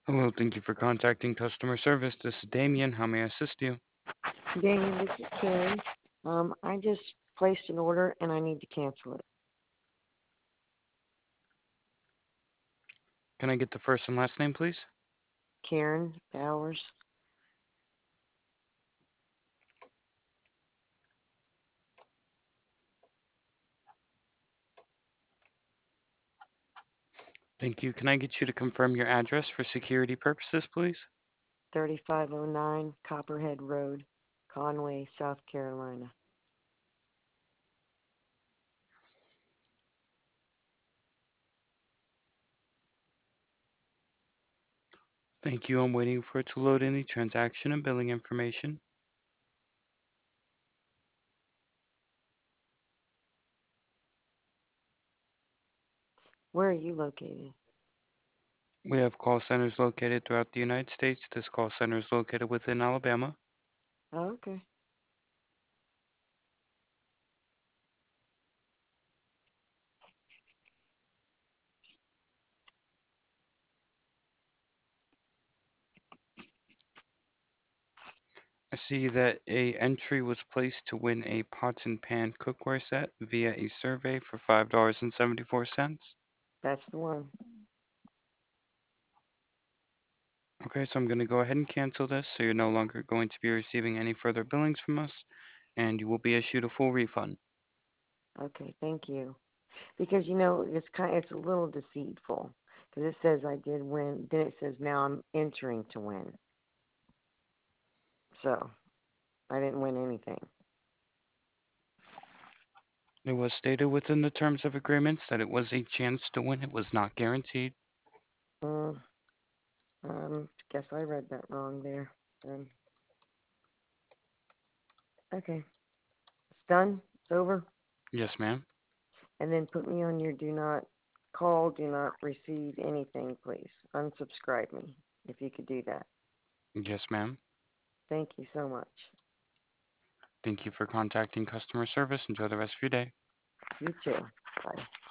Hello, thank you for contacting customer service. This is Damien. How may I assist you? Damien, this is Karen. I just placed an order and I need to cancel it. Can I get the first and last name, please? Karen Bowers. Thank you. Can I get you to confirm your address for security purposes, please? 3509 Copperhead Road, Conway, South Carolina. Thank you. I'm waiting for it to load any transaction and billing information. Where are you located? We have call centers located throughout the United States. This call center is located within Alabama. Oh, okay. I see that a entry was placed to win a pots and pan cookware set via a survey for $5.74. That's the one. Okay, so I'm going to go ahead and cancel this, so you're no longer going to be receiving any further billings from us, and you will be issued a full refund. Okay, thank you. Because it's a little deceitful. Because it says I did win, then it says now I'm entering to win. So I didn't win anything. It was stated within the terms of agreements that it was a chance to win. It was not guaranteed. Mm, guess I read that wrong there. Then okay, it's done. It's over. Yes, ma'am. And then put me on your do not call, do not receive anything, please. Unsubscribe me if you could do that. Yes, ma'am. Thank you so much. Thank you for contacting customer service. Enjoy the rest of your day. You too. Bye.